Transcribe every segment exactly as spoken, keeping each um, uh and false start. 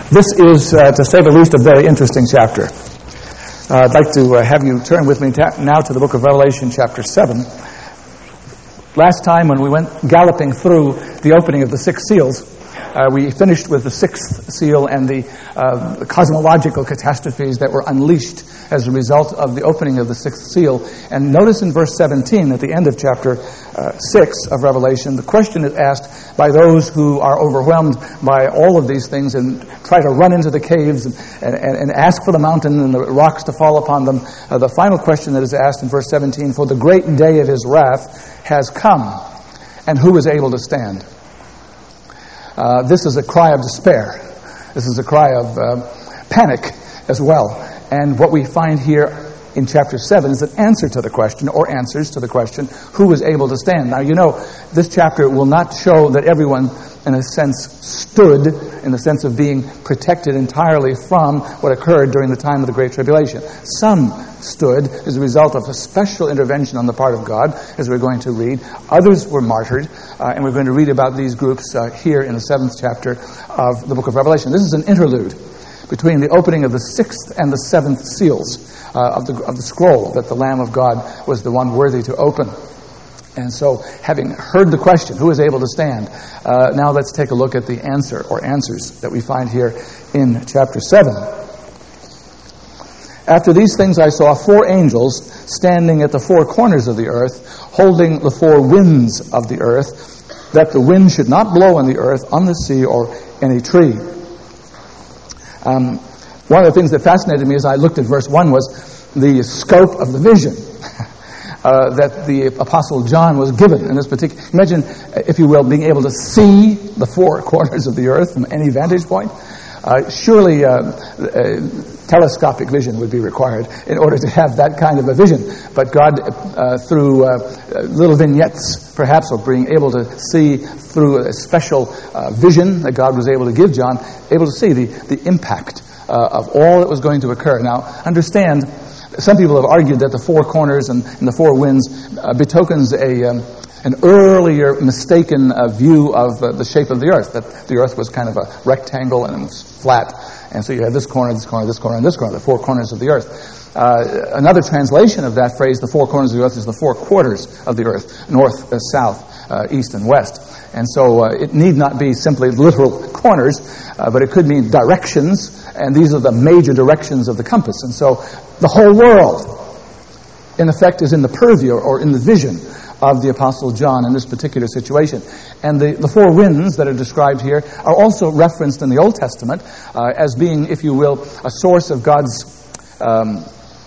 This is, uh, to say the least, a very interesting chapter. Uh, I'd like to uh, have you turn with me ta- now to the book of Revelation, chapter seven. Last time when we went galloping through the opening of the six seals, uh, we finished with the sixth seal and the uh, cosmological catastrophes that were unleashed as a result of the opening of the sixth seal. And notice in verse seventeen, at the end of chapter uh, six of Revelation, the question is asked by those who are overwhelmed by all of these things and try to run into the caves and, and, and ask for the mountain and the rocks to fall upon them. Uh, the final question that is asked in verse seventeen, for the great day of his wrath has come, and who is able to stand? Uh, this is a cry of despair. This is a cry of uh, panic as well. And what we find here in chapter seven is an answer to the question, or answers to the question, who is able to stand? Now, you know, this chapter will not show that everyone, in a sense, stood, in the sense of being protected entirely from what occurred during the time of the Great Tribulation. Some stood as a result of a special intervention on the part of God, as we're going to read. Others were martyred, uh, and we're going to read about these groups uh, here in the seventh chapter of the book of Revelation. This is an interlude between the opening of the sixth and the seventh seals uh, of the of the scroll that the Lamb of God was the one worthy to open. And so, having heard the question, who is able to stand, uh, now let's take a look at the answer, or answers, that we find here in chapter seven. After these things I saw four angels standing at the four corners of the earth, holding the four winds of the earth, that the wind should not blow on the earth, on the sea, or any tree. Um, one of the things that fascinated me as I looked at verse one was the scope of the vision uh, that the Apostle John was given in this particular. Imagine, if you will, being able to see the four corners of the earth from any vantage point. Uh, surely uh, uh, telescopic vision would be required in order to have that kind of a vision. But God, uh, through uh, little vignettes, perhaps, or being able to see through a special uh, vision that God was able to give John, able to see the, the impact uh, of all that was going to occur. Now, understand, some people have argued that the four corners and, and the four winds uh, betokens a... Um, an earlier mistaken uh, view of uh, the shape of the earth, that the earth was kind of a rectangle and it was flat. And so you had this corner, this corner, this corner, and this corner, the four corners of the earth. Uh, another translation of that phrase, the four corners of the earth, is the four quarters of the earth, north, uh, south, uh, east, and west. And so uh, it need not be simply literal corners, uh, but it could mean directions, and these are the major directions of the compass. And so the whole world, in effect, is in the purview or in the vision of the Apostle John in this particular situation. And the, the four winds that are described here are also referenced in the Old Testament uh, as being, if you will, a source of God's um,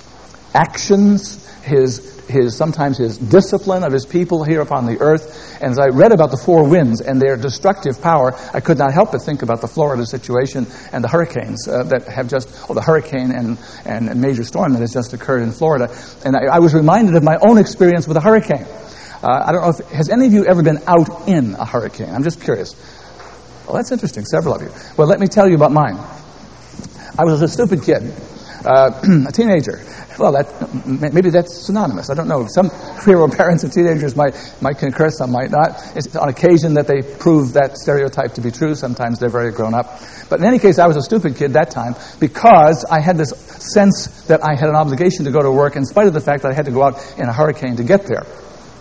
actions, his his sometimes his discipline of his people here upon the earth. And as I read about the four winds and their destructive power, I could not help but think about the Florida situation and the hurricanes uh, that have just, or the hurricane and, and, and major storm that has just occurred in Florida. And I, I was reminded of my own experience with a hurricane. Uh, I don't know if, has any of you ever been out in a hurricane? I'm just curious. Well, that's interesting, several of you. Well, let me tell you about mine. I was a stupid kid, uh, a teenager. Well, that maybe that's synonymous. I don't know. Some hero parents of teenagers might might concur, some might not. It's on occasion that they prove that stereotype to be true. Sometimes they're very grown up. But in any case, I was a stupid kid that time because I had this sense that I had an obligation to go to work in spite of the fact that I had to go out in a hurricane to get there.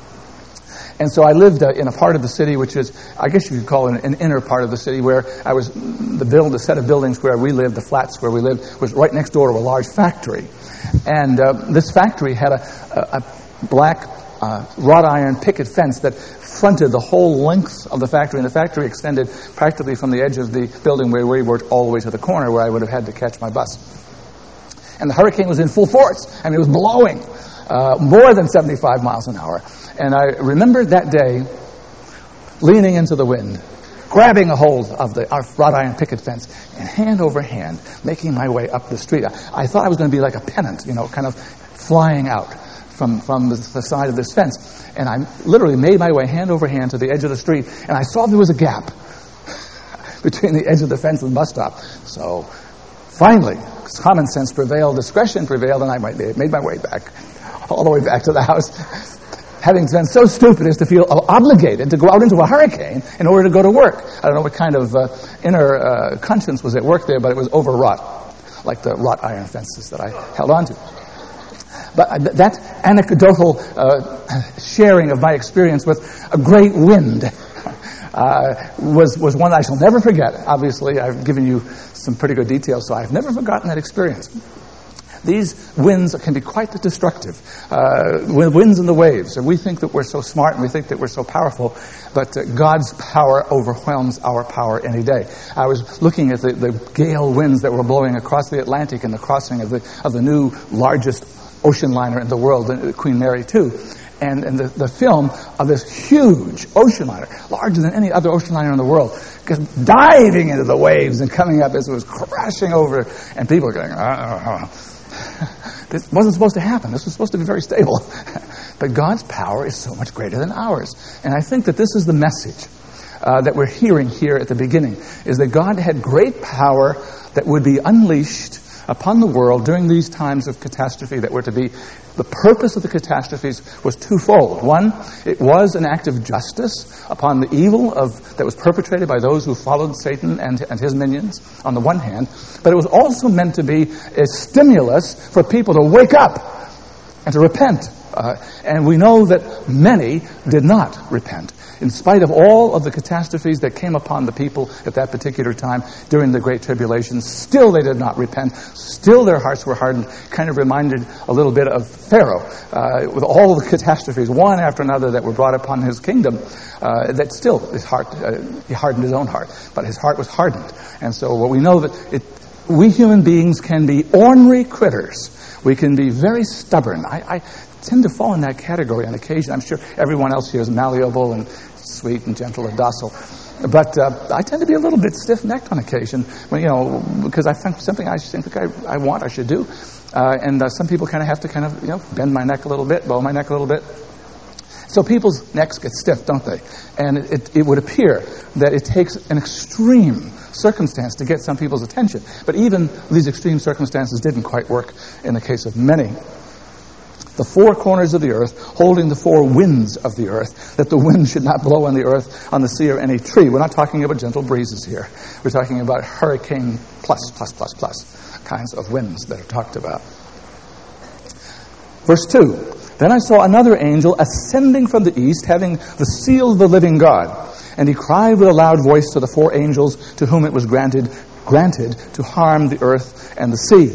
And so I lived uh, in a part of the city which is, I guess you could call it an, an inner part of the city, where I was, the build, the set of buildings where we lived, the flats where we lived, was right next door to a large factory. And uh, this factory had a, a, a black uh, wrought iron picket fence that fronted the whole length of the factory, and the factory extended practically from the edge of the building where we were all the way to the corner where I would have had to catch my bus. And the hurricane was in full force. I mean, it was blowing uh, more than seventy-five miles an hour. And I remember that day leaning into the wind, grabbing a hold of the our wrought iron picket fence, and hand over hand, making my way up the street. I, I thought I was going to be like a pennant, you know, kind of flying out from, from the, the side of this fence. And I literally made my way hand over hand to the edge of the street, and I saw there was a gap between the edge of the fence and the bus stop. So finally, common sense prevailed, discretion prevailed, and I made my way back, all the way back to the house. having been so stupid as to feel obligated to go out into a hurricane in order to go to work. I don't know what kind of uh, inner uh, conscience was at work there, but it was overwrought, like the wrought iron fences that I held on to. But that anecdotal uh, sharing of my experience with a great wind uh, was was one I shall never forget. Obviously, I've given you some pretty good details, so I've never forgotten that experience. These winds can be quite destructive. Uh, winds and the waves. And we think that we're so smart and we think that we're so powerful, but uh, God's power overwhelms our power any day. I was looking at the, the gale winds that were blowing across the Atlantic and the crossing of the of the new largest ocean liner in the world, the Queen Mary two. And, and the, the film of this huge ocean liner, larger than any other ocean liner in the world, just diving into the waves and coming up as it was crashing over, and people are going, oh, this wasn't supposed to happen. This was supposed to be very stable. But God's power is so much greater than ours. And I think that this is the message uh, that we're hearing here at the beginning, is that God had great power that would be unleashed upon the world during these times of catastrophe that were to be. The purpose of the catastrophes was twofold. One, it was an act of justice upon the evil of that was perpetrated by those who followed Satan and, and his minions, on the one hand, but it was also meant to be a stimulus for people to wake up and to repent. Uh, and we know that many did not repent. In spite of all of the catastrophes that came upon the people at that particular time during the Great Tribulation, still they did not repent. Still their hearts were hardened. Kind of reminded a little bit of Pharaoh, uh, with all the catastrophes, one after another, that were brought upon his kingdom, uh, that still his heart, uh, he hardened his own heart. But his heart was hardened. And so what we know that it, we human beings can be ornery critters. We can be very stubborn. I, I tend to fall in that category on occasion. I'm sure everyone else here is malleable and sweet and gentle and docile. But uh, I tend to be a little bit stiff-necked on occasion, when, you know, because I think something I think I, I want, I should do. Uh, and uh, some people kind of have to kind of, you know, bend my neck a little bit, bow my neck a little bit. So people's necks get stiff, don't they? And it, it would appear that it takes an extreme circumstance to get some people's attention. But even these extreme circumstances didn't quite work in the case of many. The four corners of the earth, holding the four winds of the earth, that the wind should not blow on the earth, on the sea, or any tree. We're not talking about gentle breezes here. We're talking about hurricane plus, plus, plus, plus kinds of winds that are talked about. Verse two, then I saw another angel ascending from the east, having the seal of the living God. And he cried with a loud voice to the four angels to whom it was granted, granted to harm the earth and the sea.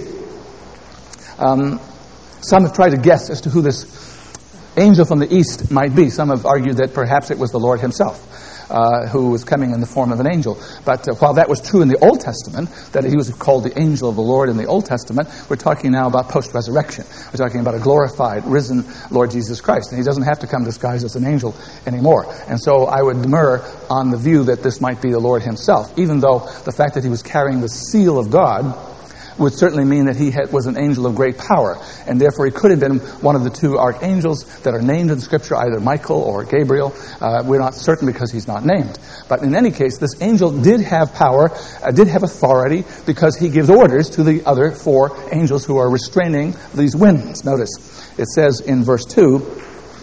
Um... Some have tried to guess as to who this angel from the east might be. Some have argued that perhaps it was the Lord himself, uh, who was coming in the form of an angel. But uh, while that was true in the Old Testament, that he was called the angel of the Lord in the Old Testament, we're talking now about post-resurrection. We're talking about a glorified, risen Lord Jesus Christ. And he doesn't have to come disguised as an angel anymore. And so I would demur on the view that this might be the Lord himself, even though the fact that he was carrying the seal of God would certainly mean that he had, was an angel of great power, and therefore he could have been one of the two archangels that are named in Scripture, either Michael or Gabriel. Uh, we're not certain because he's not named. But in any case, this angel did have power, uh, did have authority, because he gives orders to the other four angels who are restraining these winds. Notice, it says in verse two,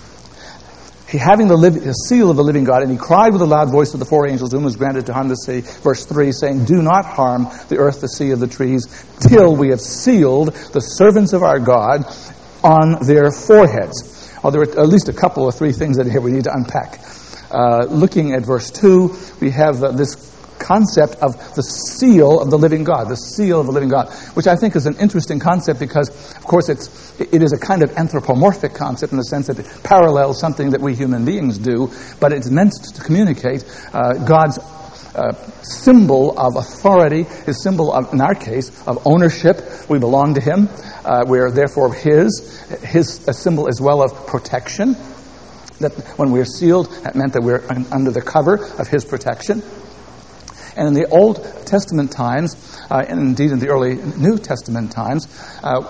he having the, liv- the seal of the living God, and he cried with a loud voice to the four angels whom was granted to harm the sea. Verse three, saying, do not harm the earth, the sea, of the trees, till we have sealed the servants of our God on their foreheads. Oh, there are at least a couple or three things in here we need to unpack. Uh, looking at verse two, we have uh, this concept of the seal of the living God, the seal of the living God, which I think is an interesting concept because, of course, it's it is a kind of anthropomorphic concept in the sense that it parallels something that we human beings do, but it's meant to communicate uh, God's uh, symbol of authority, his symbol of, in our case, of ownership. We belong to him. Uh, we are therefore his. His a symbol as well of protection. That when we are sealed, that meant that we're un- under the cover of his protection. And in the Old Testament times, uh, and indeed in the early New Testament times, uh,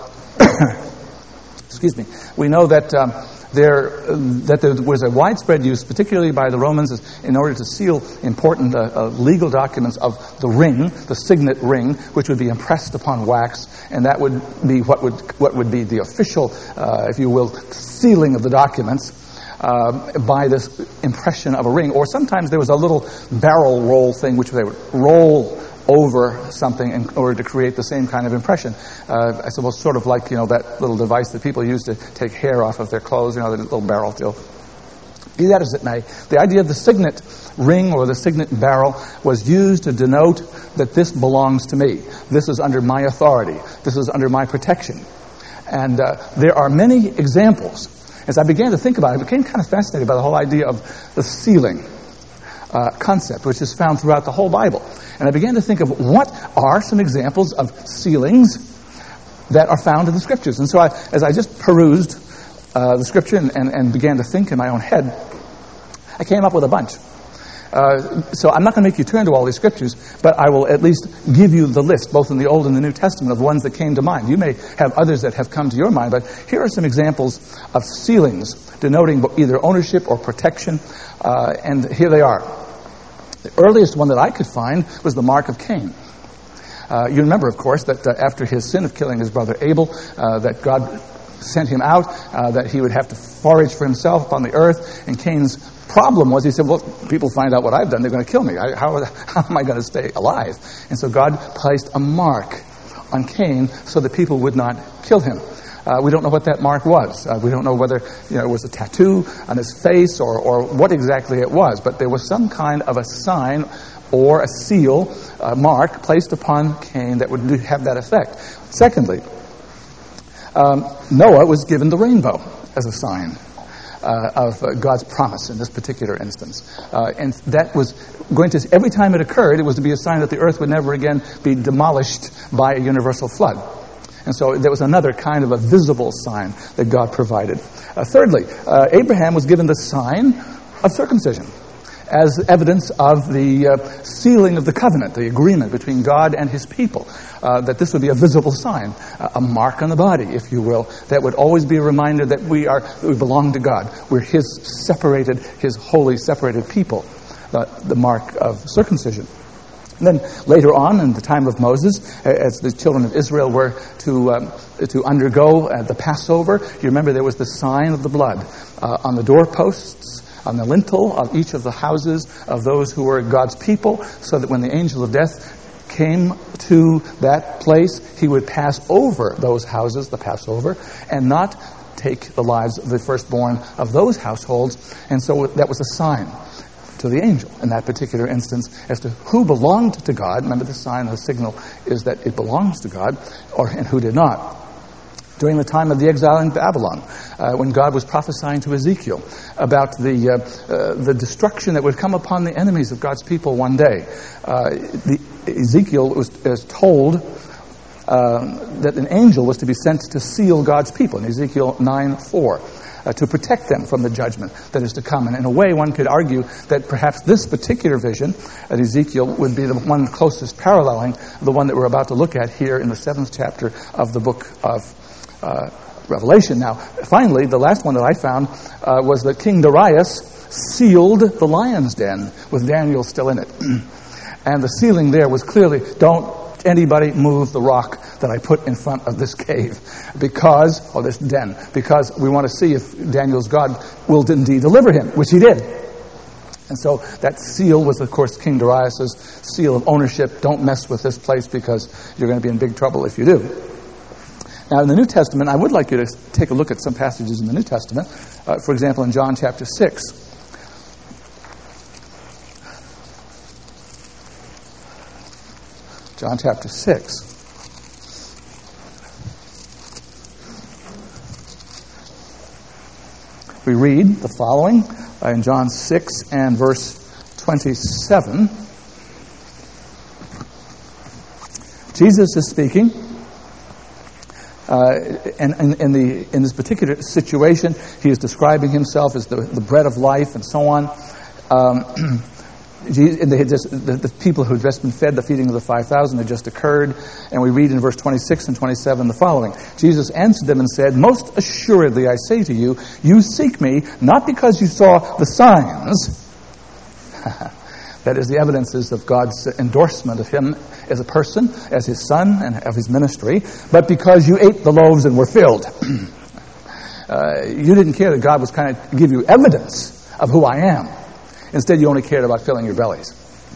excuse me, we know that um, there uh, that there was a widespread use, particularly by the Romans, in order to seal important uh, uh, legal documents, of the ring, the signet ring, which would be impressed upon wax, and that would be what would what would be the official, uh, if you will, sealing of the documents. uh, by this impression of a ring. Or sometimes there was a little barrel roll thing which they would roll over something in order to create the same kind of impression. Uh, I suppose sort of like, you know, that little device that people use to take hair off of their clothes, you know, the little barrel deal. Be that as it may, the idea of the signet ring or the signet barrel was used to denote that this belongs to me. This is under my authority. This is under my protection. And uh, there are many examples. As I began to think about it, I became kind of fascinated by the whole idea of the sealing uh, concept, which is found throughout the whole Bible. And I began to think of what are some examples of sealings that are found in the Scriptures. And so I, as I just perused uh, the Scripture and, and, and began to think in my own head, I came up with a bunch. Uh, so I'm not going to make you turn to all these Scriptures, but I will at least give you the list, both in the Old and the New Testament, of ones that came to mind. You may have others that have come to your mind, but here are some examples of sealings denoting either ownership or protection, uh, and here they are. The earliest one that I could find was the mark of Cain. Uh, you remember, of course, that uh, after his sin of killing his brother Abel, uh, that God sent him out, uh, that he would have to forage for himself upon the earth, and Cain's problem was, he said, well, people find out what I've done, they're going to kill me. I, how, how am I going to stay alive? And so God placed a mark on Cain so that people would not kill him. Uh, we don't know what that mark was. Uh, we don't know whether, you know, it was a tattoo on his face or, or what exactly it was, but there was some kind of a sign or a seal, a mark placed upon Cain that would have that effect. Secondly, um, Noah was given the rainbow as a sign Uh, of uh, God's promise in this particular instance. Uh, and that was going to, every time it occurred, it was to be a sign that the earth would never again be demolished by a universal flood. And so there was another kind of a visible sign that God provided. Uh, thirdly, uh, Abraham was given the sign of circumcision as evidence of the uh, sealing of the covenant, the agreement between God and his people, uh, that this would be a visible sign, uh, a mark on the body, if you will, that would always be a reminder that we are, that we belong to God. We're his separated, his holy separated people, uh, the mark of circumcision. And then later on, in the time of Moses, as the children of Israel were to um, to undergo uh, the Passover, you remember there was the sign of the blood uh, on the doorposts, on the lintel of each of the houses of those who were God's people, so that when the angel of death came to that place, he would pass over those houses, the Passover, and not take the lives of the firstborn of those households. And so that was a sign to the angel in that particular instance as to who belonged to God. Remember, the sign, the signal is that it belongs to God, or and who did not. During the time of the exile in Babylon, uh, when God was prophesying to Ezekiel about the uh, uh, the destruction that would come upon the enemies of God's people one day, uh, the, Ezekiel was, was told uh, that an angel was to be sent to seal God's people in Ezekiel nine four. Uh, to protect them from the judgment that is to come. And in a way, one could argue that perhaps this particular vision at Ezekiel would be the one closest paralleling the one that we're about to look at here in the seventh chapter of the book of uh, Revelation. Now, finally, the last one that I found uh, was that King Darius sealed the lion's den with Daniel still in it. And the sealing there was clearly, don't anybody move the rock that I put in front of this cave, because, or this den, because we want to see if Daniel's God will indeed deliver him, which he did. And so that seal was, of course, King Darius' seal of ownership. Don't mess with this place because you're going to be in big trouble if you do. Now, in the New Testament, I would like you to take a look at some passages in the New Testament. Uh, for example, in John chapter six. John chapter six. We read the following uh, in John six and verse twenty-seven. Jesus is speaking, uh, and, and in, the, in this particular situation, he is describing himself as the, the bread of life and so on. Um, And they had just, the, the people who had just been fed, the feeding of the five thousand had just occurred. And we read in verse twenty-six and twenty-seven the following. Jesus answered them and said, "Most assuredly I say to you, you seek me not because you saw the signs," that is, the evidences of God's endorsement of him as a person, as his son, and of his ministry, "but because you ate the loaves and were filled." Uh, you didn't care that God was kind of give you evidence of who I am. Instead, you only cared about filling your bellies.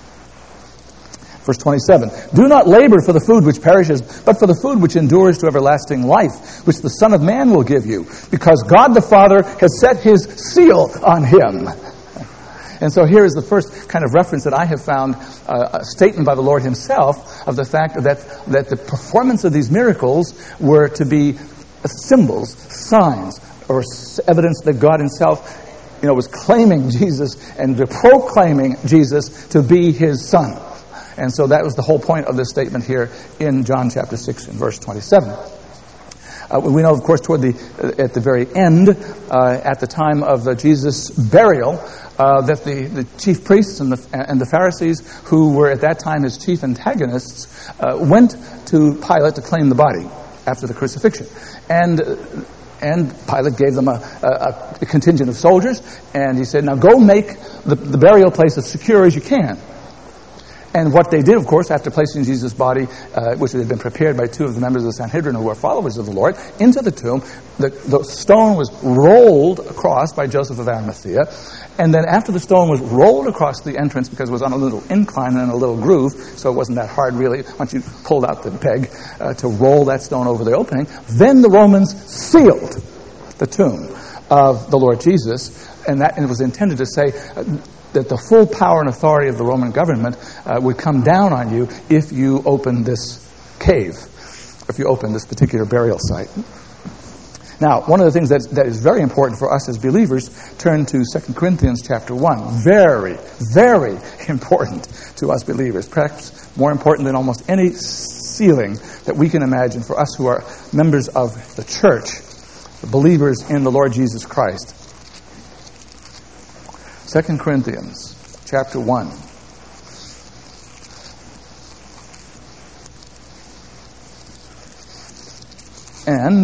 Verse twenty-seven, do not labor for the food which perishes, but for the food which endures to everlasting life, which the Son of Man will give you, because God the Father has set his seal on him. And so here is the first kind of reference that I have found, uh, a statement by the Lord himself of the fact that, that the performance of these miracles were to be symbols, signs, or evidence that God himself, you know, was claiming Jesus and proclaiming Jesus to be his Son. And so that was the whole point of this statement here in John chapter six and verse twenty-seven. Uh, we know, of course, toward the uh, at the very end, uh, at the time of uh, Jesus' burial, uh, that the, the chief priests and the and the Pharisees, who were at that time his chief antagonists, uh, went to Pilate to claim the body after the crucifixion, and. Uh, And Pilate gave them a, a, a contingent of soldiers, and he said, now go make the, the burial place as secure as you can. And what they did, of course, after placing Jesus' body, uh, which had been prepared by two of the members of the Sanhedrin who were followers of the Lord, into the tomb, the, the stone was rolled across by Joseph of Arimathea. And then after the stone was rolled across the entrance, because it was on a little incline and a little groove, so it wasn't that hard really, once you pulled out the peg uh, to roll that stone over the opening, then the Romans sealed the tomb of the Lord Jesus, and that and it was intended to say uh, that the full power and authority of the Roman government uh, would come down on you if you opened this cave, if you opened this particular burial site. Now, one of the things that, that is very important for us as believers, turn to Second Corinthians chapter one. Very, very important to us believers. Perhaps more important than almost any sealing that we can imagine for us who are members of the church, the believers in the Lord Jesus Christ. Second Corinthians chapter one. And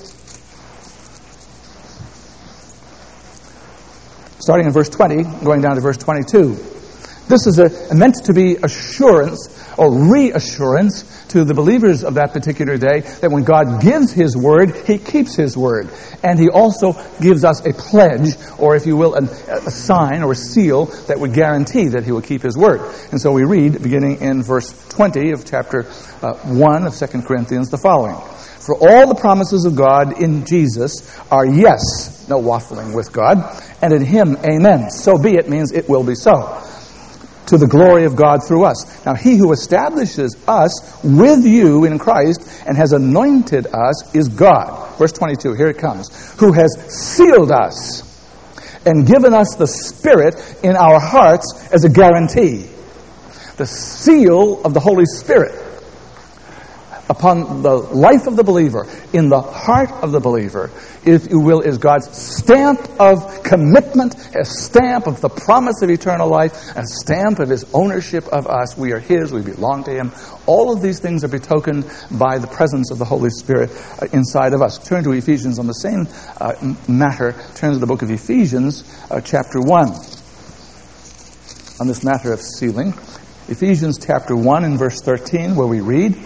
starting in verse twenty, going down to verse twenty-two. This is a, meant to be assurance or reassurance to the believers of that particular day that when God gives his word, he keeps his word. And he also gives us a pledge, or if you will, a, a sign or a seal that would guarantee that he will keep his word. And so we read, beginning in verse twenty of chapter uh, one of Second Corinthians, the following. For all the promises of God in Jesus are yes, no waffling with God, and in him, amen. So be it means it will be so, to the glory of God through us. Now he who establishes us with you in Christ and has anointed us is God. Verse twenty-two, here it comes. Who has sealed us and given us the Spirit in our hearts as a guarantee. The seal of the Holy Spirit upon the life of the believer, in the heart of the believer, if you will, is God's stamp of commitment, a stamp of the promise of eternal life, a stamp of his ownership of us. We are his, we belong to him. All of these things are betokened by the presence of the Holy Spirit uh, inside of us. Turn to Ephesians on the same uh, matter. Turn to the book of Ephesians, uh, chapter one, on this matter of sealing. Ephesians chapter one and verse thirteen, where we read,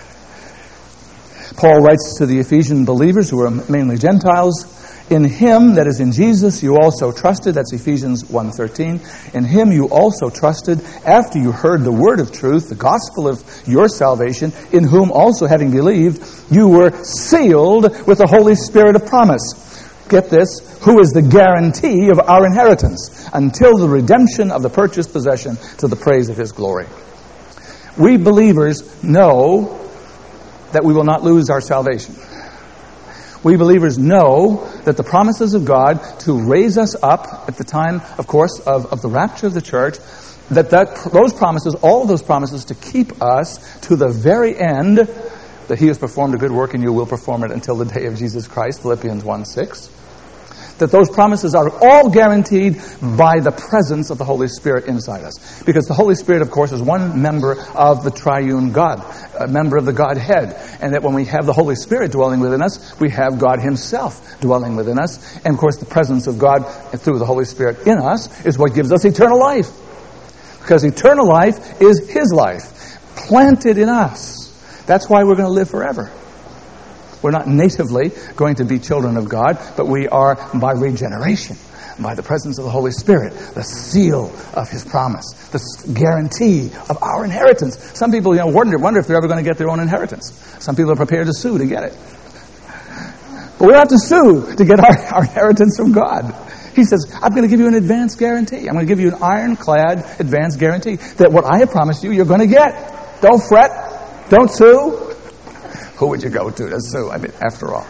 Paul writes to the Ephesian believers, who are mainly Gentiles, in him, that is in Jesus, you also trusted. That's Ephesians one thirteen. In him you also trusted after you heard the word of truth, the gospel of your salvation, in whom also having believed, you were sealed with the Holy Spirit of promise. Get this, who is the guarantee of our inheritance until the redemption of the purchased possession to the praise of his glory. We believers know that we will not lose our salvation. We believers know that the promises of God to raise us up at the time, of course, of, of the rapture of the church, that, that those promises, all of those promises to keep us to the very end, that he has performed a good work and you will perform it until the day of Jesus Christ, Philippians one six. That those promises are all guaranteed by the presence of the Holy Spirit inside us. Because the Holy Spirit, of course, is one member of the triune God, a member of the Godhead. And that when we have the Holy Spirit dwelling within us, we have God himself dwelling within us. And, of course, the presence of God through the Holy Spirit in us is what gives us eternal life. Because eternal life is his life, planted in us. That's why we're going to live forever. We're not natively going to be children of God, but we are by regeneration, by the presence of the Holy Spirit, the seal of His promise, the guarantee of our inheritance. Some people, you know, wonder, wonder if they're ever going to get their own inheritance. Some people are prepared to sue to get it. But we don't have to sue to get our, our inheritance from God. He says, I'm going to give you an advance guarantee. I'm going to give you an ironclad advance guarantee that what I have promised you, you're going to get. Don't fret. Don't sue. Who would you go to to sue? I mean, after all.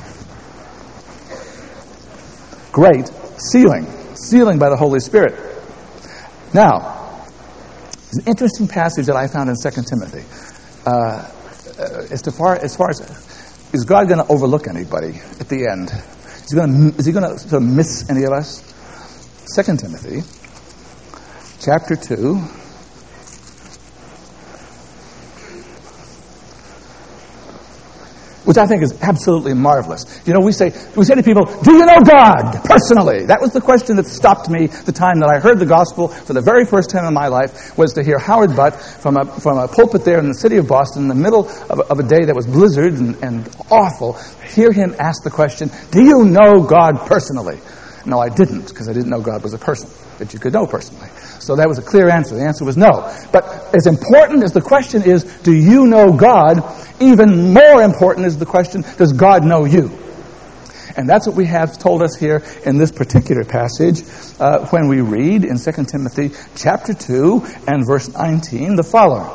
Great sealing. Sealing by the Holy Spirit. Now, there's an interesting passage that I found in Second Timothy. Uh, as, to far, as far as, is God going to overlook anybody at the end? Is he going to, is he going to sort of miss any of us? Second Timothy, chapter two. Which I think is absolutely marvelous. You know, we say we say to people, do you know God personally? That was the question that stopped me the time that I heard the gospel for the very first time in my life, was to hear Howard Butt from a from a pulpit there in the city of Boston in the middle of a, of a day that was blizzard and, and awful, hear him ask the question, do you know God personally? No, I didn't, because I didn't know God was a person that you could know personally. So that was a clear answer. The answer was no. But as important as the question is, do you know God, even more important is the question, does God know you? And that's what we have told us here in this particular passage uh, when we read in Second Timothy chapter two and verse nineteen the following.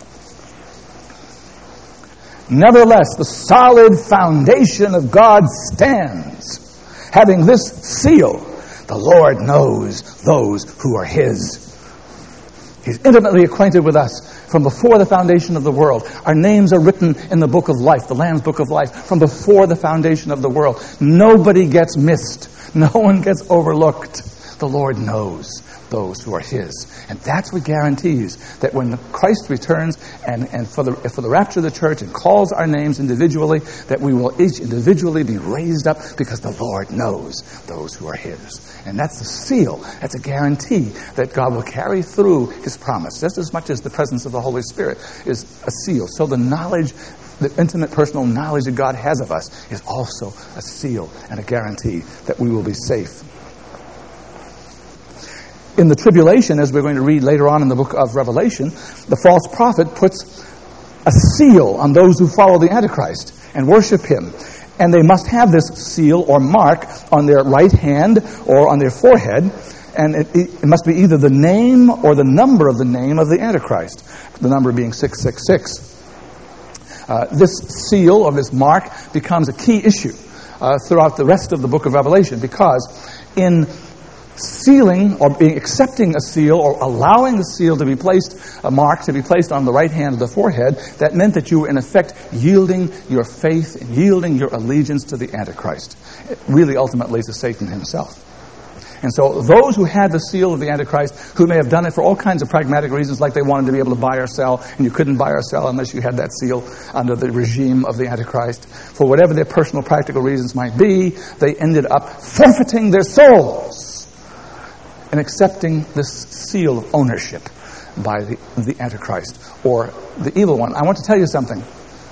Nevertheless, the solid foundation of God stands, having this seal, the Lord knows those who are His. He's intimately acquainted with us from before the foundation of the world. Our names are written in the book of life, the Lamb's book of life, from before the foundation of the world. Nobody gets missed. No one gets overlooked. The Lord knows those who are His. And that's what guarantees that when Christ returns and, and for the for the rapture of the church and calls our names individually, that we will each individually be raised up because the Lord knows those who are His. And that's the seal. That's a guarantee that God will carry through His promise. Just as much as the presence of the Holy Spirit is a seal. So the knowledge, the intimate personal knowledge that God has of us is also a seal and a guarantee that we will be safe. In the tribulation, as we're going to read later on in the book of Revelation, the false prophet puts a seal on those who follow the Antichrist and worship him. And they must have this seal or mark on their right hand or on their forehead. And it, it must be either the name or the number of the name of the Antichrist, the number being six six six. Uh, this seal or this mark becomes a key issue uh, throughout the rest of the book of Revelation, because in sealing or being accepting a seal or allowing a seal to be placed, a mark to be placed on the right hand of the forehead, that meant that you were in effect yielding your faith and yielding your allegiance to the Antichrist, really ultimately to Satan himself. And so those who had the seal of the Antichrist, who may have done it for all kinds of pragmatic reasons, like they wanted to be able to buy or sell, and you couldn't buy or sell unless you had that seal under the regime of the Antichrist, for whatever their personal practical reasons might be, they ended up forfeiting their souls and accepting this seal of ownership by the, the Antichrist or the evil one. I want to tell you something.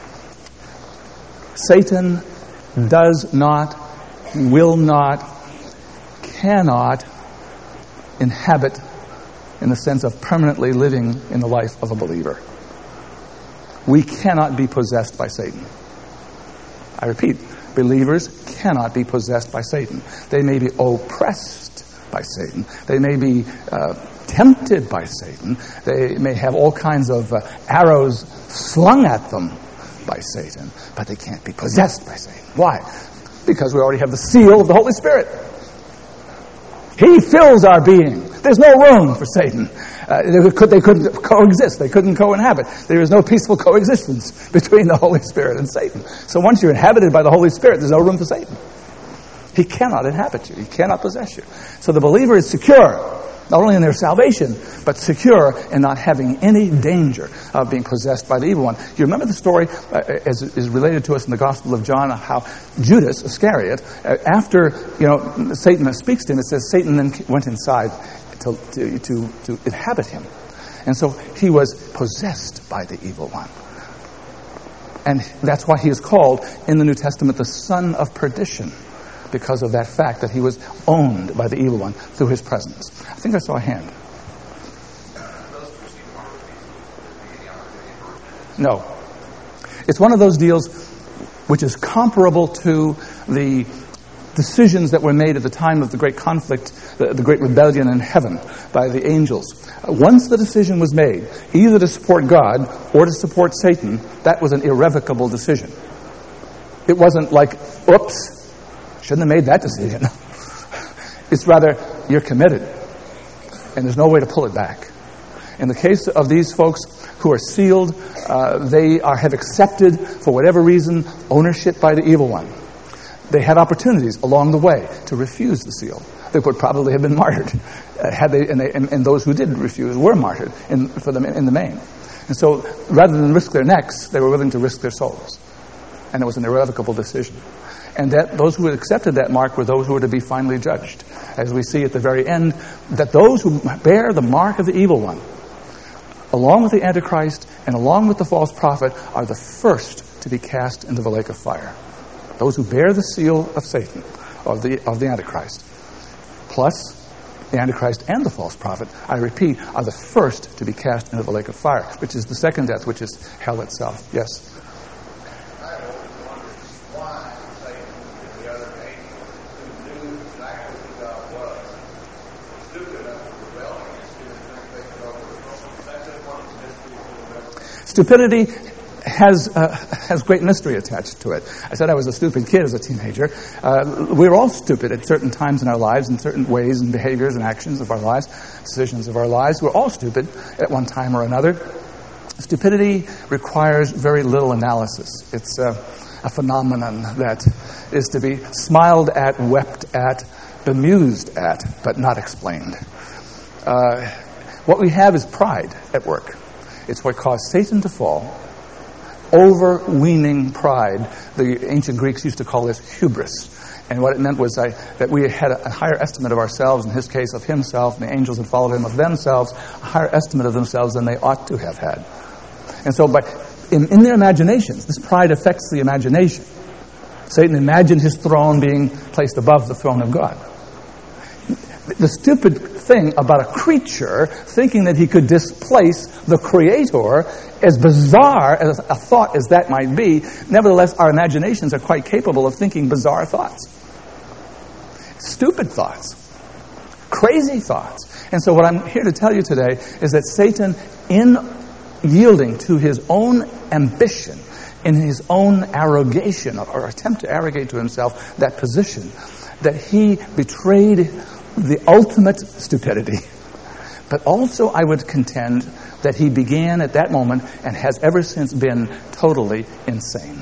Satan does not, will not, cannot inhabit in the sense of permanently living in the life of a believer. We cannot be possessed by Satan. I repeat, believers cannot be possessed by Satan. They may be oppressed by Satan. They may be uh, tempted by Satan. They may have all kinds of uh, arrows slung at them by Satan, but they can't be possessed by Satan. Why? Because we already have the seal of the Holy Spirit. He fills our being. There's no room for Satan. Uh, they, could, they couldn't coexist. They couldn't co-inhabit. There is no peaceful coexistence between the Holy Spirit and Satan. So once you're inhabited by the Holy Spirit, there's no room for Satan. He cannot inhabit you. He cannot possess you. So the believer is secure, not only in their salvation, but secure in not having any danger of being possessed by the evil one. You remember the story, uh, as is related to us in the Gospel of John, how Judas Iscariot, uh, after you know Satan speaks to him, it says Satan then went inside to, to, to, to inhabit him. And so he was possessed by the evil one. And that's why he is called in the New Testament the son of perdition, because of that fact that he was owned by the evil one through his presence. I think I saw a hand. No. It's one of those deals which is comparable to the decisions that were made at the time of the great conflict, the, the great rebellion in heaven by the angels. Once the decision was made, either to support God or to support Satan, that was an irrevocable decision. It wasn't like, oops, shouldn't have made that decision. It's rather, you're committed, and there's no way to pull it back. In the case of these folks who are sealed, uh, they are, have accepted, for whatever reason, ownership by the evil one. They had opportunities along the way to refuse the seal. They would probably have been martyred, uh, had they, and, they and, and those who did refuse were martyred in, for them in the main. And so, rather than risk their necks, they were willing to risk their souls, and it was an irrevocable decision. And that those who had accepted that mark were those who were to be finally judged, as we see at the very end, that those who bear the mark of the evil one, along with the Antichrist and along with the false prophet, are the first to be cast into the lake of fire. Those who bear the seal of Satan, of the of the Antichrist, plus the Antichrist and the false prophet, I repeat, are the first to be cast into the lake of fire, which is the second death, which is hell itself. Yes? I always wondered why Satan and the other angels who knew exactly who God was, stupid enough to rebel against him and think they could overcome him. That's just one of the mysteries of the revelation. Stupidity has uh, has great mystery attached to it. I said I was a stupid kid as a teenager. Uh, we were all stupid at certain times in our lives, in certain ways and behaviors and actions of our lives, decisions of our lives. We're all stupid at one time or another. Stupidity requires very little analysis. It's uh, a phenomenon that is to be smiled at, wept at, bemused at, but not explained. Uh, what we have is pride at work. It's what caused Satan to fall. Overweening pride. The ancient Greeks used to call this hubris. And what it meant was I, that we had a, a higher estimate of ourselves, in his case of himself, and the angels that followed him of themselves, a higher estimate of themselves than they ought to have had. And so by, in, in their imaginations, this pride affects the imagination. Satan imagined his throne being placed above the throne of God. The stupid thing about a creature thinking that he could displace the Creator, as bizarre as a thought as that might be, nevertheless, our imaginations are quite capable of thinking bizarre thoughts. Stupid thoughts. Crazy thoughts. And so what I'm here to tell you today is that Satan, in yielding to his own ambition, in his own arrogation, or attempt to arrogate to himself that position, that he betrayed the ultimate stupidity. But also, I would contend that he began at that moment and has ever since been totally insane.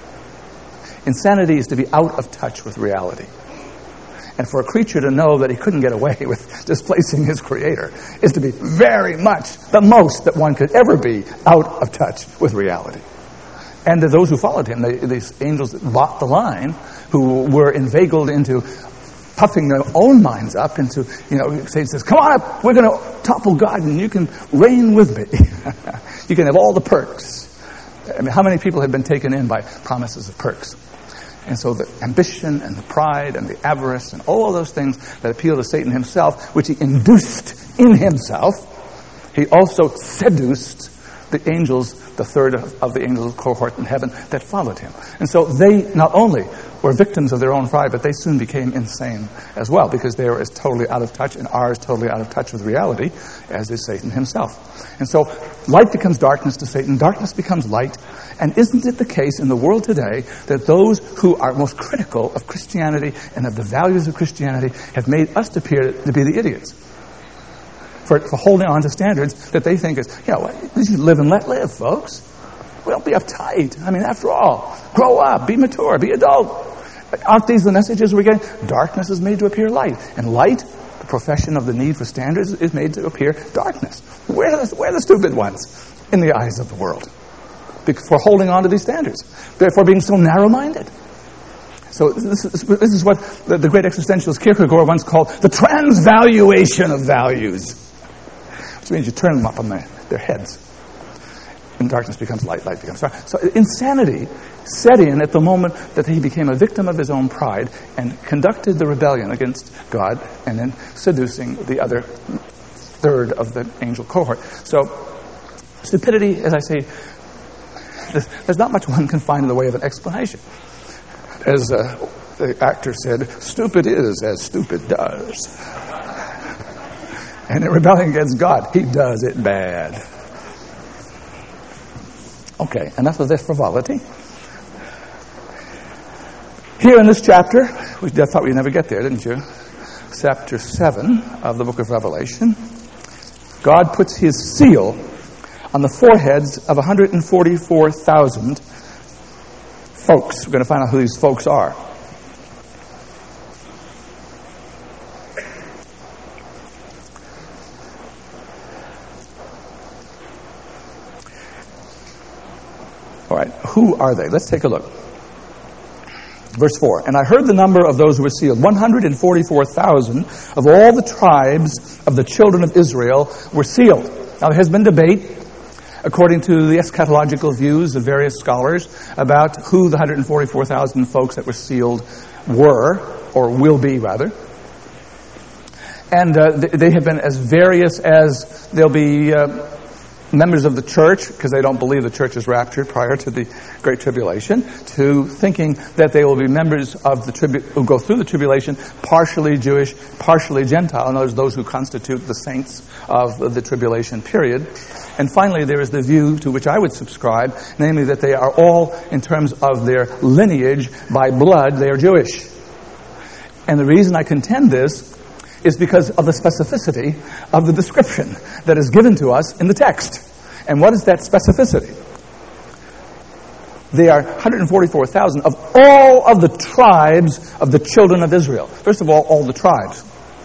Insanity is to be out of touch with reality. And for a creature to know that he couldn't get away with displacing his Creator is to be very much the most that one could ever be out of touch with reality. And to those who followed him, they, these angels that bought the line, who were inveigled into puffing their own minds up into, you know, Satan says, come on up, we're going to topple God and you can reign with me. You can have all the perks. I mean, how many people have been taken in by promises of perks? And so the ambition and the pride and the avarice and all of those things that appeal to Satan himself, which he induced in himself, he also seduced the angels, the third of, of the angels cohort in heaven that followed him. And so they not only were victims of their own pride, but they soon became insane as well, because they were as totally out of touch and are as totally out of touch with reality as is Satan himself. And so light becomes darkness to Satan, darkness becomes light. And isn't it the case in the world today that those who are most critical of Christianity and of the values of Christianity have made us appear to be the idiots for, for holding on to standards that they think is, you know, this is live and let live, folks. We don't be uptight. I mean, after all, grow up, be mature, be adult. Aren't these the messages we're getting? Darkness is made to appear light. And light, the profession of the need for standards, is made to appear darkness. Where are the, where are the stupid ones in the eyes of the world for holding on to these standards? Therefore being so narrow-minded. So this is, this is what the, the great existentialist Kierkegaard once called the transvaluation of values. Which means you turn them up on their, their heads. And darkness becomes light, light becomes dark. So insanity set in at the moment that he became a victim of his own pride and conducted the rebellion against God and then seducing the other third of the angel cohort. So stupidity, as I say, there's not much one can find in the way of an explanation. As uh, the actor said, stupid is as stupid does. And in rebelling against God, he does it bad. Okay, enough of this frivolity. Here in this chapter, we thought we'd never get there, didn't you? Chapter seven of the book of Revelation. God puts his seal on the foreheads of one hundred forty-four thousand folks. We're going to find out who these folks are. All right, who are they? Let's take a look. Verse four, and I heard the number of those who were sealed. one hundred forty-four thousand of all the tribes of the children of Israel were sealed. Now, there has been debate, according to the eschatological views of various scholars, about who the one hundred forty-four thousand folks that were sealed were, or will be, rather. And uh, they have been as various as there'll be uh, members of the church, because they don't believe the church is raptured prior to the Great Tribulation, to thinking that they will be members of the tribu- who go through the tribulation, partially Jewish, partially Gentile, in other words, those who constitute the saints of the tribulation period. And finally, there is the view to which I would subscribe, namely that they are all, in terms of their lineage, by blood, they are Jewish. And the reason I contend this is because of the specificity of the description that is given to us in the text. And what is that specificity? They are one hundred forty-four thousand of all of the tribes of the children of Israel. First of all, all the tribes.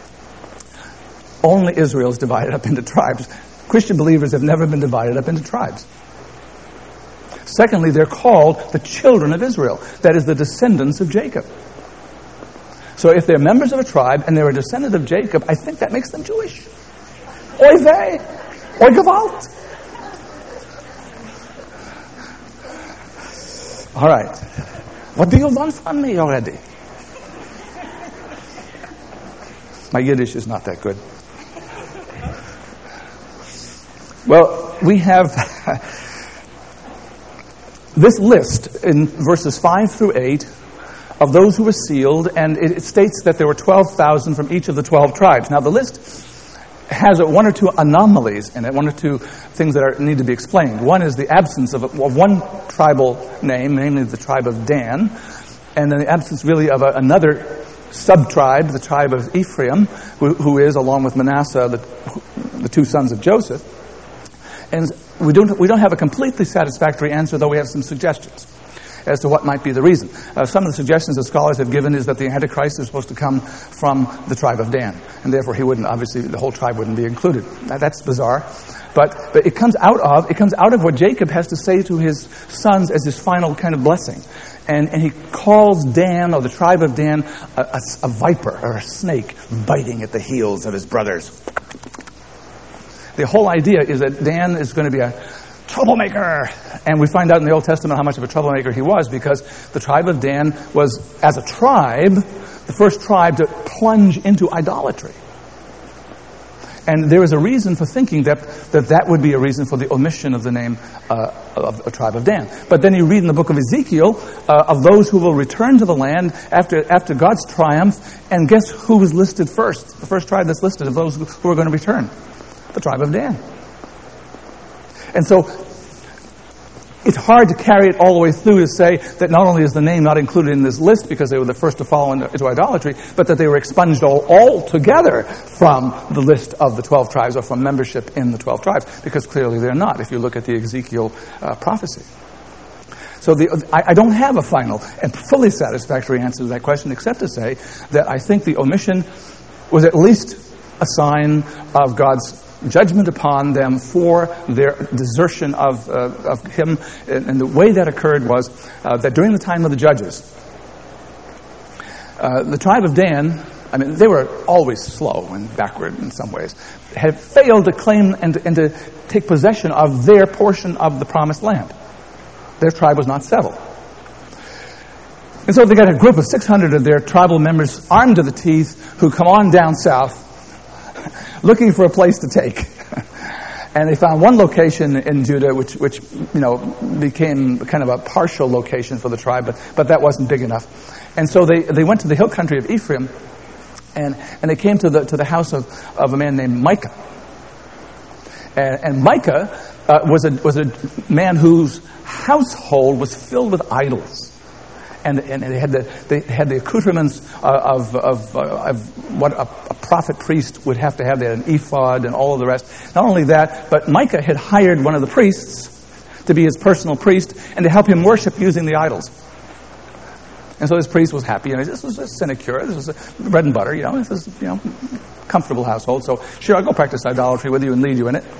Only Israel is divided up into tribes. Christian believers have never been divided up into tribes. Secondly, they're called the children of Israel. That is, the descendants of Jacob. So if they're members of a tribe and they're a descendant of Jacob, I think that makes them Jewish. Oy vey! Oy gewalt! All right. What do you want from me already? My Yiddish is not that good. Well, we have this list in verses five through eight of those who were sealed, and it states that there were twelve thousand from each of the twelve tribes. Now, the list has one or two anomalies in it, one or two things that are, need to be explained. One is the absence of, a, of one tribal name, namely the tribe of Dan, and then the absence really of a, another sub-tribe, the tribe of Ephraim, who, who is, along with Manasseh, the, the two sons of Joseph. And we don't, we don't have a completely satisfactory answer, though we have some suggestions as to what might be the reason. Uh, some of the suggestions that scholars have given is that the Antichrist is supposed to come from the tribe of Dan, and therefore he wouldn't, obviously, the whole tribe wouldn't be included. Now, that's bizarre, but but it comes out of it comes out of what Jacob has to say to his sons as his final kind of blessing, and and he calls Dan, or the tribe of Dan, a, a, a viper or a snake biting at the heels of his brothers. The whole idea is that Dan is going to be a troublemaker. And we find out in the Old Testament how much of a troublemaker he was, because the tribe of Dan was, as a tribe, the first tribe to plunge into idolatry. And there is a reason for thinking that that, that would be a reason for the omission of the name uh, of a tribe of Dan. But then you read in the book of Ezekiel uh, of those who will return to the land after after God's triumph, and guess who was listed first? The first tribe that's listed of those who are going to return? The tribe of Dan. And so it's hard to carry it all the way through to say that not only is the name not included in this list because they were the first to fall into, into idolatry, but that they were expunged all altogether from the list of the twelve tribes, or from membership in the twelve tribes, because clearly they're not, if you look at the Ezekiel uh, prophecy. So the, I, I don't have a final and fully satisfactory answer to that question, except to say that I think the omission was at least a sign of God's judgment upon them for their desertion of uh, of him. And the way that occurred was uh, that during the time of the judges, uh, the tribe of Dan I mean, they were always slow and backward in some ways, had failed to claim and, and to take possession of their portion of the promised land. Their tribe was not settled. And so they got a group of six hundred of their tribal members armed to the teeth who come on down south looking for a place to take. And they found one location in Judah which, which you know, became kind of a partial location for the tribe, but, but that wasn't big enough. And so they, they went to the hill country of Ephraim, and, and they came to the to the house of, of a man named Micah. And, and Micah uh, was a was a man whose household was filled with idols. And, and they had the they had the accoutrements uh, of of, uh, of what a, a prophet priest would have to have. They had an ephod and all of the rest. Not only that, but Micah had hired one of the priests to be his personal priest and to help him worship using the idols. And so this priest was happy. You know, this was a sinecure. This was a bread and butter. You know, this was you know comfortable household. So sure, I'll go practice idolatry with you and lead you in it.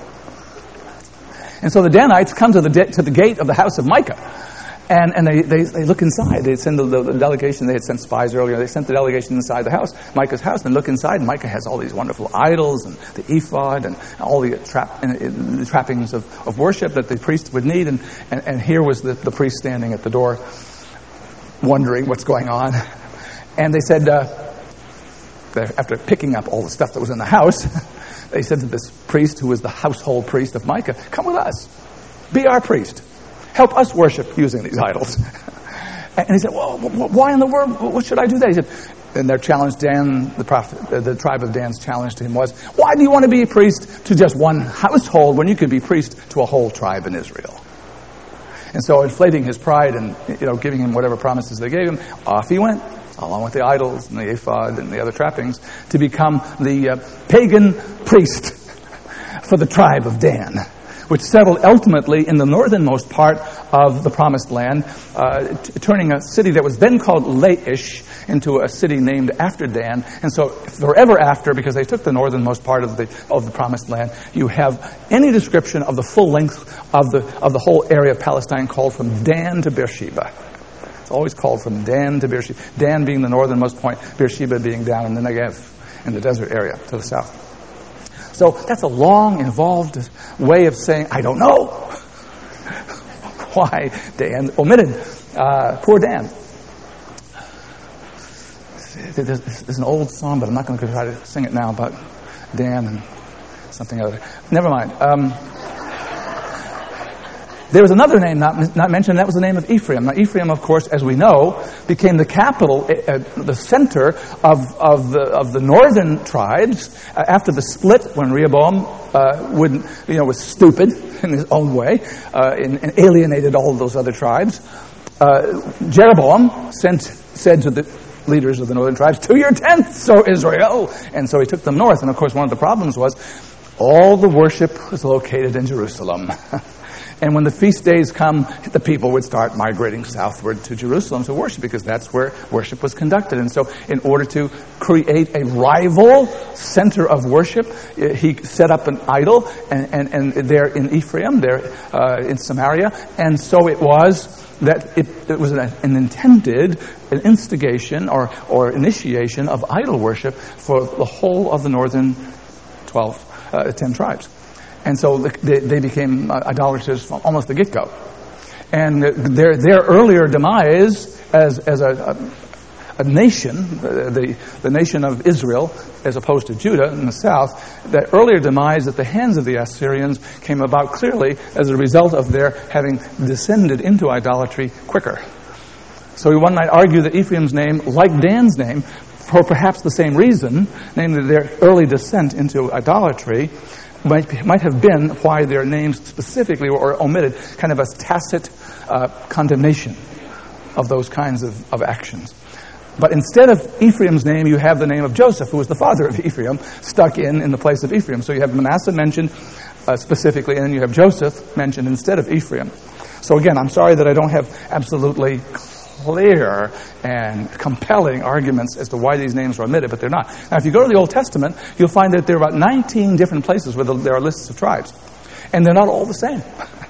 And so the Danites come to the de- to the gate of the house of Micah. And and they, they, they look inside. They send the, the, the delegation. They had sent spies earlier. They sent the delegation inside the house, Micah's house, and look inside. And Micah has all these wonderful idols and the ephod and all the, trap, uh, the trappings of, of worship that the priest would need. And, and, and here was the, the priest standing at the door, wondering what's going on. And they said, uh, after picking up all the stuff that was in the house, they said to this priest, who was the household priest of Micah, "Come with us. Be our priest. Help us worship using these idols." And he said, "Well, why in the world? What should I do that?" He said, and their challenge, Dan, the prophet, the tribe of Dan's challenge to him was, "Why do you want to be a priest to just one household when you could be priest to a whole tribe in Israel?" And so, inflating his pride and you know giving him whatever promises they gave him, off he went, along with the idols and the ephod and the other trappings, to become the uh, pagan priest for the tribe of Dan, which settled ultimately in the northernmost part of the Promised Land, uh, t- turning a city that was then called Laish into a city named after Dan. And so forever after, because they took the northernmost part of the of the Promised Land, you have any description of the full length of the of the whole area of Palestine called from Dan to Beersheba. It's always called from Dan to Beersheba. Dan being the northernmost point, Beersheba being down in the Negev, in the desert area to the south. So that's a long, involved way of saying, I don't know why Dan omitted. Uh, poor Dan. There's, there's an old song, but I'm not going to try to sing it now about Dan and something other. Never mind. Um, there was another name not, not mentioned, and that was the name of Ephraim. Now, Ephraim, of course, as we know, became the capital, uh, the center of, of, the, of the northern tribes uh, after the split when Rehoboam uh, would, you know, was stupid in his own way uh, and, and alienated all of those other tribes. Uh, Jeroboam sent, said to the leaders of the northern tribes, "To your tents, O Israel!" And so he took them north. And, of course, one of the problems was all the worship was located in Jerusalem. And when the feast days come, the people would start migrating southward to Jerusalem to worship, because that's where worship was conducted. And so in order to create a rival center of worship, he set up an idol, and, and, and there in Ephraim, there uh, in Samaria. And so it was that it, it was an, an intended an instigation or, or initiation of idol worship for the whole of the northern twelve, uh, ten tribes. And so they, they became idolaters from almost the get-go. And their their earlier demise as as a, a, a nation, the the nation of Israel, as opposed to Judah in the south, that earlier demise at the hands of the Assyrians came about clearly as a result of their having descended into idolatry quicker. So one might argue that Ephraim's name, like Dan's name, for perhaps the same reason, namely their early descent into idolatry, Might, might have been why their names specifically were omitted, kind of a tacit uh, condemnation of those kinds of, of actions. But instead of Ephraim's name, you have the name of Joseph, who was the father of Ephraim, stuck in in the place of Ephraim. So you have Manasseh mentioned uh, specifically, and then you have Joseph mentioned instead of Ephraim. So again, I'm sorry that I don't have absolutely clear and compelling arguments as to why these names were omitted, but they're not. Now, if you go to the Old Testament, you'll find that there are about nineteen different places where there are lists of tribes, and they're not all the same.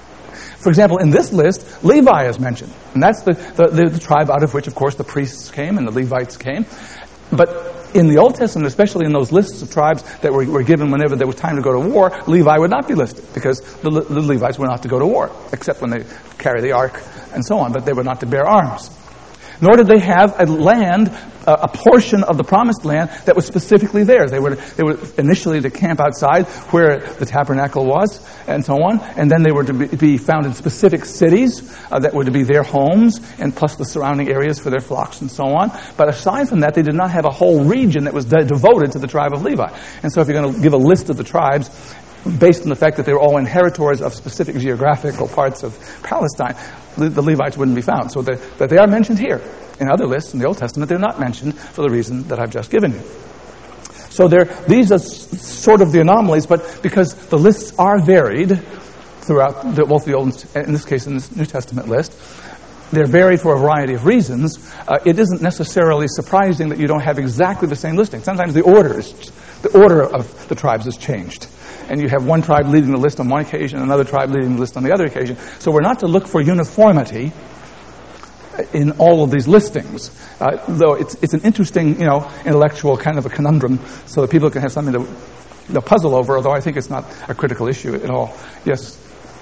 For example, in this list, Levi is mentioned, and that's the, the, the, the tribe out of which, of course, the priests came and the Levites came. But In the Old Testament, especially in those lists of tribes that were, were given whenever there was time to go to war, Levi would not be listed because the, the Levites were not to go to war, except when they carry the ark and so on, but they were not to bear arms. Nor did they have a land, uh, a portion of the promised land that was specifically theirs. They were, they were initially to camp outside where the tabernacle was and so on, and then they were to be, be found in specific cities uh, that were to be their homes, and plus the surrounding areas for their flocks and so on. But aside from that, they did not have a whole region that was de- devoted to the tribe of Levi. And so if you're going to give a list of the tribes, based on the fact that they were all inheritors of specific geographical parts of Palestine, the, the Levites wouldn't be found. So that they, they are mentioned here. In other lists in the Old Testament, they're not mentioned for the reason that I've just given you. So these are s- sort of the anomalies, but because the lists are varied throughout the, both the Old, and in this case, in this New Testament list, they're varied for a variety of reasons. Uh, it isn't necessarily surprising that you don't have exactly the same listing. Sometimes the orders, the order of the tribes is changed. And you have one tribe leading the list on one occasion, another tribe leading the list on the other occasion. So we're not to look for uniformity in all of these listings, uh, though it's it's an interesting, you know, intellectual kind of a conundrum, so that people can have something to, you know, puzzle over. Although I think it's not a critical issue at all. Yes.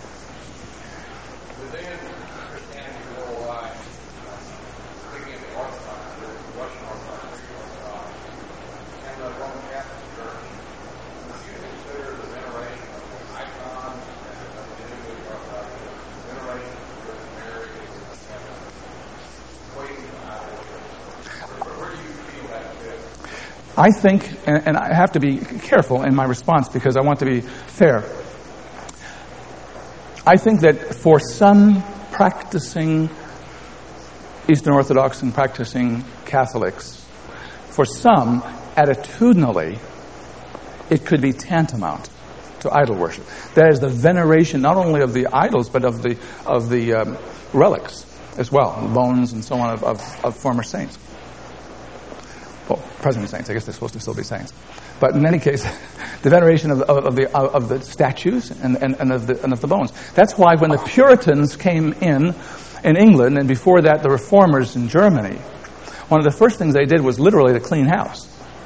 Within Christianity worldwide, speaking of the Orthodox, the Russian Orthodox, Orthodox, and the Roman Catholic Church, would you consider the veneration of the icons and of the New Orthodox, the veneration of the Virgin Mary and equating to idol worship? Where, where do you feel that fits? I think, and, and I have to be careful in my response because I want to be fair. I think that for some practicing Eastern Orthodox and practicing Catholics, for some, attitudinally, it could be tantamount to idol worship. That is the veneration not only of the idols, but of the of the um, relics as well, bones and so on of, of, of former saints. Well, present saints. I guess they're supposed to still be saints. But in any case, the veneration of, of, of the of the statues and, and, and of the and of the bones. That's why when the Puritans came in in England, and before that the Reformers in Germany, one of the first things they did was literally to clean house.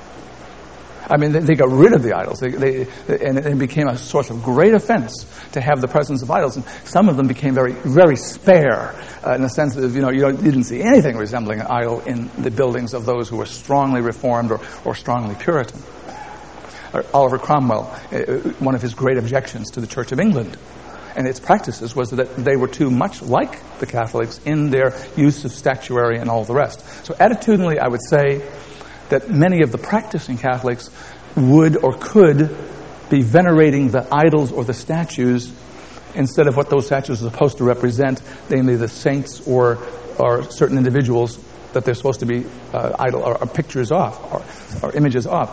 I mean, they, they got rid of the idols, they, they, and it became a source of great offense to have the presence of idols. And some of them became very, very spare, uh, in the sense that, you know, you, don't, you didn't see anything resembling an idol in the buildings of those who were strongly Reformed or, or strongly Puritan. Or Oliver Cromwell, uh, one of his great objections to the Church of England and its practices was that they were too much like the Catholics in their use of statuary and all the rest. So attitudinally, I would say that many of the practicing Catholics would or could be venerating the idols or the statues instead of what those statues are supposed to represent, namely the saints or or certain individuals that they're supposed to be uh, idol or, or pictures of or, or images of.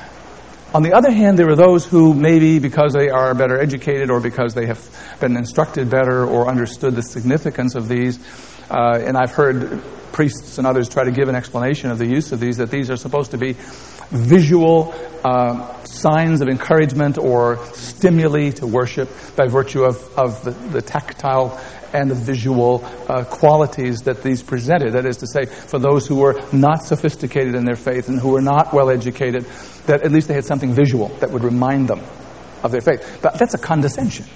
On the other hand, there are those who maybe because they are better educated or because they have been instructed better or understood the significance of these, uh, and I've heard priests and others try to give an explanation of the use of these, that these are supposed to be visual uh, signs of encouragement or stimuli to worship by virtue of, of the, the tactile and the visual uh, qualities that these presented. That is to say, for those who were not sophisticated in their faith and who were not well educated, that at least they had something visual that would remind them of their faith. But that's a condescension.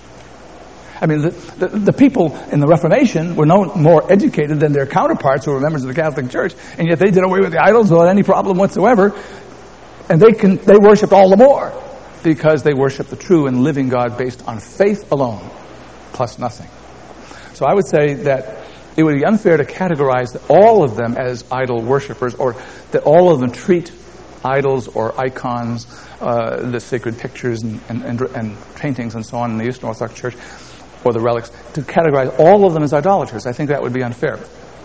I mean, the, the, the people in the Reformation were no more educated than their counterparts who were members of the Catholic Church, and yet they did away with the idols without any problem whatsoever, and they can they worshipped all the more because they worshiped the true and living God based on faith alone, plus nothing. So I would say that it would be unfair to categorize all of them as idol worshippers, or that all of them treat idols or icons, uh, the sacred pictures and, and, and, and paintings and so on in the Eastern Orthodox Church, or the relics, to categorize all of them as idolaters. I think that would be unfair.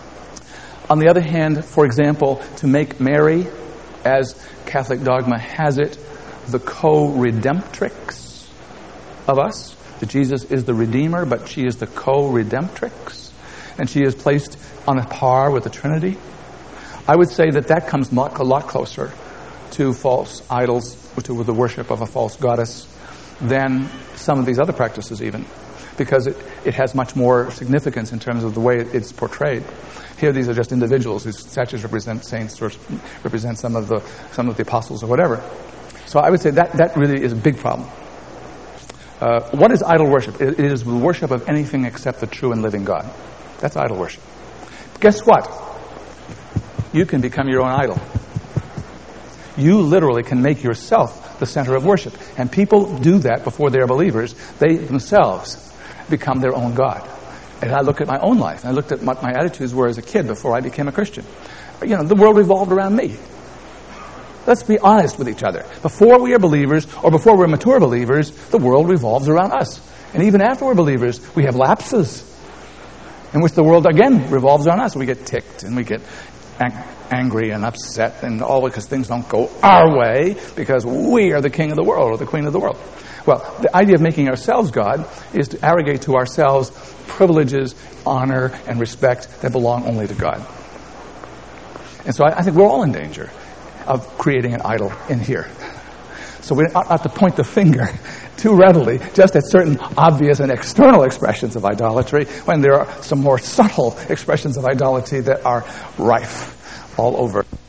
On the other hand, for example, to make Mary, as Catholic dogma has it, the co-redemptrix of us, that Jesus is the Redeemer, but she is the co-redemptrix, and she is placed on a par with the Trinity, I would say that that comes a lot closer to false idols, to the worship of a false goddess, than some of these other practices even. because it, it has much more significance in terms of the way it, it's portrayed. Here, these are just individuals whose statues represent saints or represent some of the some of the apostles or whatever. So I would say that that really is a big problem. Uh, what is idol worship? It, it is the worship of anything except the true and living God. That's idol worship. Guess what? You can become your own idol. You literally can make yourself the center of worship. And people do that before they're believers. They themselves become their own God. And I look at my own life. I looked at what my attitudes were as a kid before I became a Christian. You know, the world revolved around me. Let's be honest with each other. Before we are believers, or before we're mature believers, the world revolves around us. And even after we're believers, we have lapses in which the world again revolves around us. We get ticked and we get ang- angry and upset, and all because things don't go our way because we are the king of the world or the queen of the world. Well, the idea of making ourselves God is to arrogate to ourselves privileges, honor, and respect that belong only to God. And so I, I think we're all in danger of creating an idol in here. So we ought not to point the finger too readily just at certain obvious and external expressions of idolatry when there are some more subtle expressions of idolatry that are rife all over.